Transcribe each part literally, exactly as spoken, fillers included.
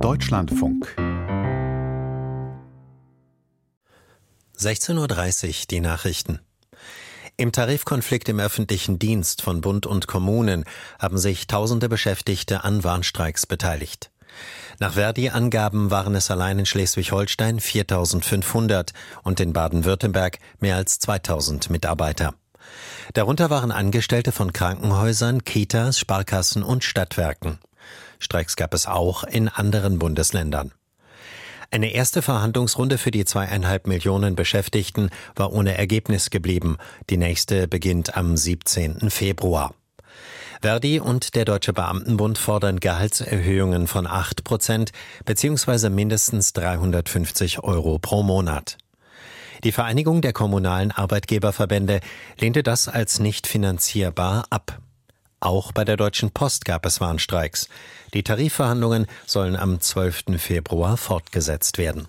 Deutschlandfunk. sechzehn Uhr dreißig, die Nachrichten. Im Tarifkonflikt im öffentlichen Dienst von Bund und Kommunen haben sich tausende Beschäftigte an Warnstreiks beteiligt. Nach Verdi-Angaben waren es allein in Schleswig-Holstein viertausendfünfhundert und in Baden-Württemberg mehr als zweitausend Mitarbeiter. Darunter waren Angestellte von Krankenhäusern, Kitas, Sparkassen und Stadtwerken. Streiks gab es auch in anderen Bundesländern. Eine erste Verhandlungsrunde für die zweieinhalb Millionen Beschäftigten war ohne Ergebnis geblieben. Die nächste beginnt am siebzehnten Februar. Verdi und der Deutsche Beamtenbund fordern Gehaltserhöhungen von acht Prozent bzw. mindestens dreihundertfünfzig Euro pro Monat. Die Vereinigung der kommunalen Arbeitgeberverbände lehnte das als nicht finanzierbar ab. Auch bei der Deutschen Post gab es Warnstreiks. Die Tarifverhandlungen sollen am zwölften Februar fortgesetzt werden.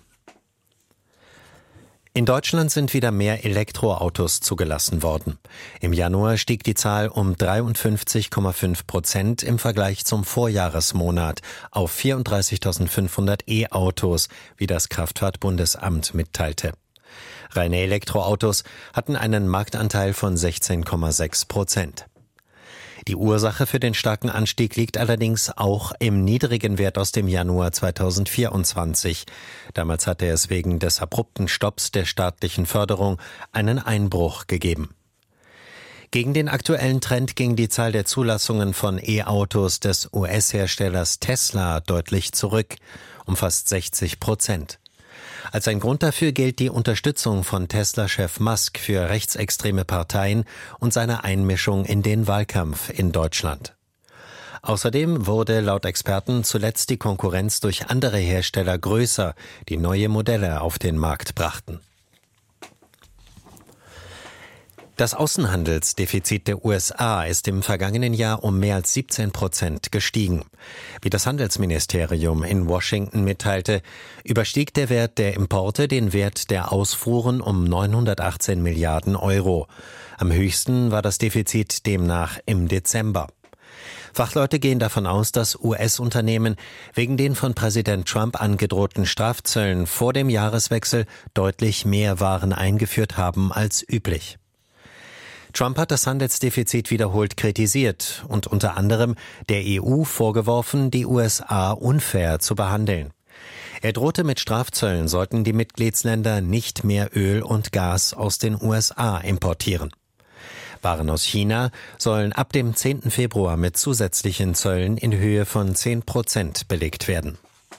In Deutschland sind wieder mehr Elektroautos zugelassen worden. Im Januar stieg die Zahl um dreiundfünfzig Komma fünf Prozent im Vergleich zum Vorjahresmonat auf vierunddreißigtausendfünfhundert E-Autos, wie das Kraftfahrtbundesamt mitteilte. Reine Elektroautos hatten einen Marktanteil von sechzehn Komma sechs Prozent. Die Ursache für den starken Anstieg liegt allerdings auch im niedrigen Wert aus dem Januar zweitausendvierundzwanzig. Damals hatte es wegen des abrupten Stopps der staatlichen Förderung einen Einbruch gegeben. Gegen den aktuellen Trend ging die Zahl der Zulassungen von E-Autos des U S-Herstellers Tesla deutlich zurück, um fast sechzig Prozent. Als ein Grund dafür gilt die Unterstützung von Tesla-Chef Musk für rechtsextreme Parteien und seine Einmischung in den Wahlkampf in Deutschland. Außerdem wurde laut Experten zuletzt die Konkurrenz durch andere Hersteller größer, die neue Modelle auf den Markt brachten. Das Außenhandelsdefizit der U S A ist im vergangenen Jahr um mehr als siebzehn Prozent gestiegen. Wie das Handelsministerium in Washington mitteilte, überstieg der Wert der Importe den Wert der Ausfuhren um neunhundertachtzehn Milliarden Euro. Am höchsten war das Defizit demnach im Dezember. Fachleute gehen davon aus, dass U S-Unternehmen wegen den von Präsident Trump angedrohten Strafzöllen vor dem Jahreswechsel deutlich mehr Waren eingeführt haben als üblich. Trump hat das Handelsdefizit wiederholt kritisiert und unter anderem der E U vorgeworfen, die U S A unfair zu behandeln. Er drohte mit Strafzöllen, sollten die Mitgliedsländer nicht mehr Öl und Gas aus den U S A importieren. Waren aus China sollen ab dem zehnten Februar mit zusätzlichen Zöllen in Höhe von zehn Prozent belegt werden.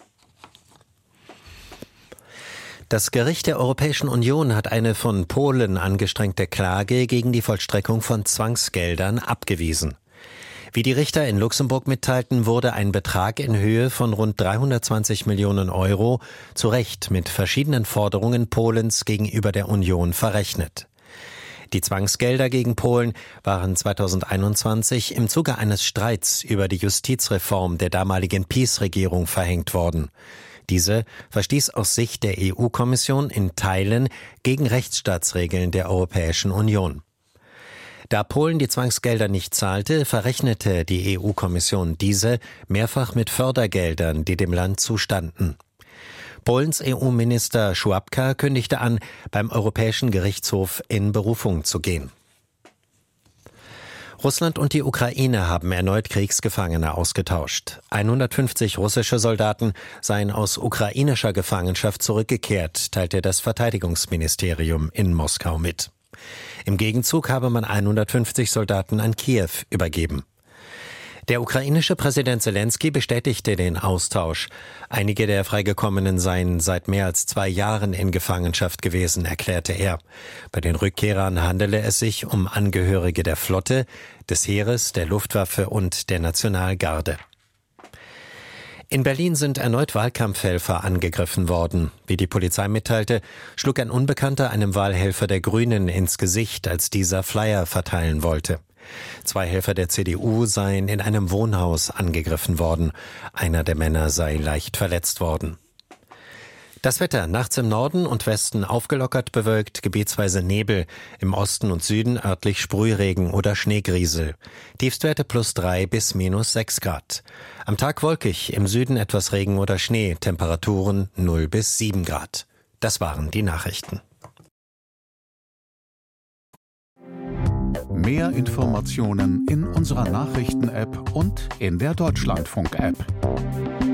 Das Gericht der Europäischen Union hat eine von Polen angestrengte Klage gegen die Vollstreckung von Zwangsgeldern abgewiesen. Wie die Richter in Luxemburg mitteilten, wurde ein Betrag in Höhe von rund dreihundertzwanzig Millionen Euro zu Recht mit verschiedenen Forderungen Polens gegenüber der Union verrechnet. Die Zwangsgelder gegen Polen waren zweitausendeinundzwanzig im Zuge eines Streits über die Justizreform der damaligen PiS-Regierung verhängt worden. Diese verstieß aus Sicht der E U-Kommission in Teilen gegen Rechtsstaatsregeln der Europäischen Union. Da Polen die Zwangsgelder nicht zahlte, verrechnete die E U-Kommission diese mehrfach mit Fördergeldern, die dem Land zustanden. Polens E U-Minister Szłapka kündigte an, beim Europäischen Gerichtshof in Berufung zu gehen. Russland und die Ukraine haben erneut Kriegsgefangene ausgetauscht. hundertfünfzig russische Soldaten seien aus ukrainischer Gefangenschaft zurückgekehrt, teilte das Verteidigungsministerium in Moskau mit. Im Gegenzug habe man hundertfünfzig Soldaten an Kiew übergeben. Der ukrainische Präsident Selenskyj bestätigte den Austausch. Einige der Freigekommenen seien seit mehr als zwei Jahren in Gefangenschaft gewesen, erklärte er. Bei den Rückkehrern handele es sich um Angehörige der Flotte, des Heeres, der Luftwaffe und der Nationalgarde. In Berlin sind erneut Wahlkampfhelfer angegriffen worden. Wie die Polizei mitteilte, schlug ein Unbekannter einem Wahlhelfer der Grünen ins Gesicht, als dieser Flyer verteilen wollte. Zwei Helfer der C D U seien in einem Wohnhaus angegriffen worden. Einer der Männer sei leicht verletzt worden. Das Wetter: nachts im Norden und Westen aufgelockert bewölkt, gebietsweise Nebel, im Osten und Süden örtlich Sprühregen oder Schneegriesel. Tiefstwerte plus drei bis minus sechs Grad. Am Tag wolkig, im Süden etwas Regen oder Schnee, Temperaturen null bis sieben Grad. Das waren die Nachrichten. Mehr Informationen in unserer Nachrichten-App und in der Deutschlandfunk-App.